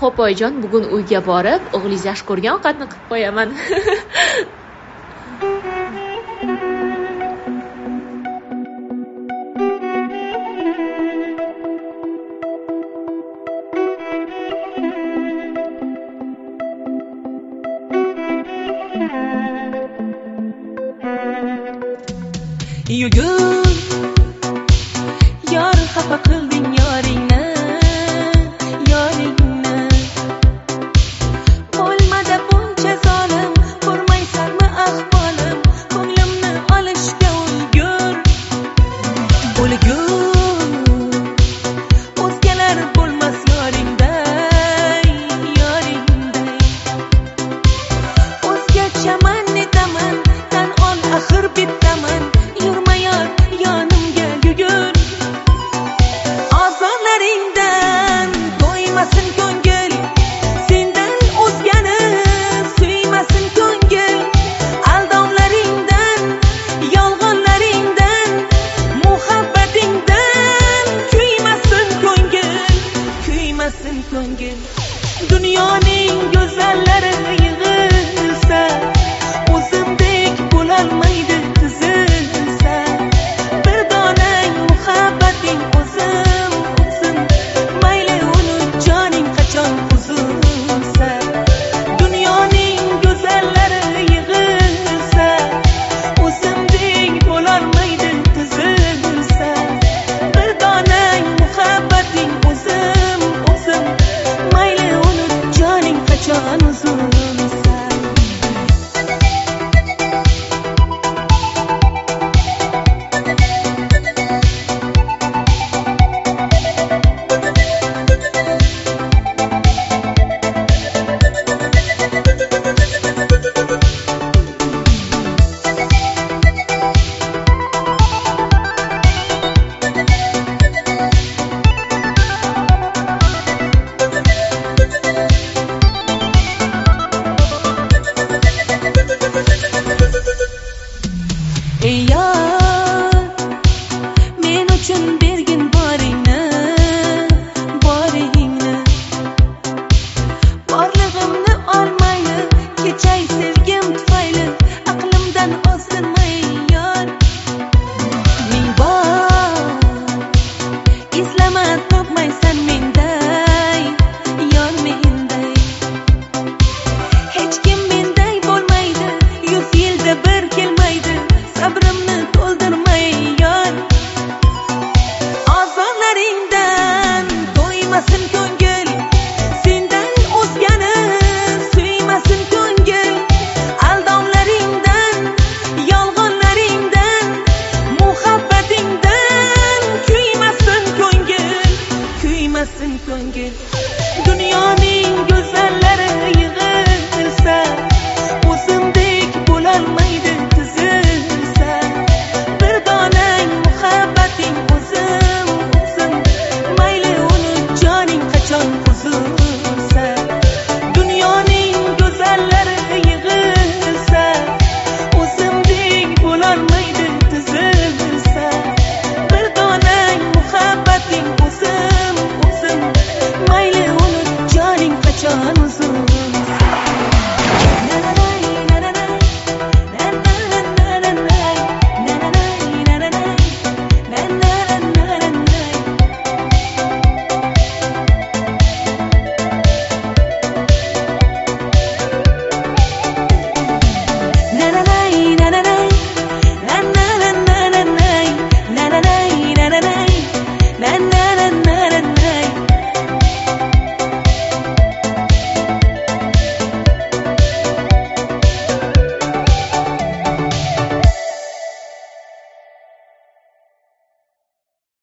Xo'p oyijon, bugun uyga borib o'g'lingiz yaxshi ko'rgan ovqatni qilib qo'yaman. Yugur yor xafa qilding yoringni bo'lmadi buncha zolim ko'rmaysanmi ahvolim ko'nglimni olishga ulgur o'zgalar bo'lmas yoringday o'zgachaman netaman tan ol axir bittaman yurma yor yonimga yugur ozorlaringdan to'ymasin ko'ngil sendan o'zgani suymasin ko'ngil aldovlaringdan yolg'onlaringdan muhabbatingdan kuymasin ko'ngil dunyoning go'zallari yig'ilsa o'zimdek bo'lolmaydi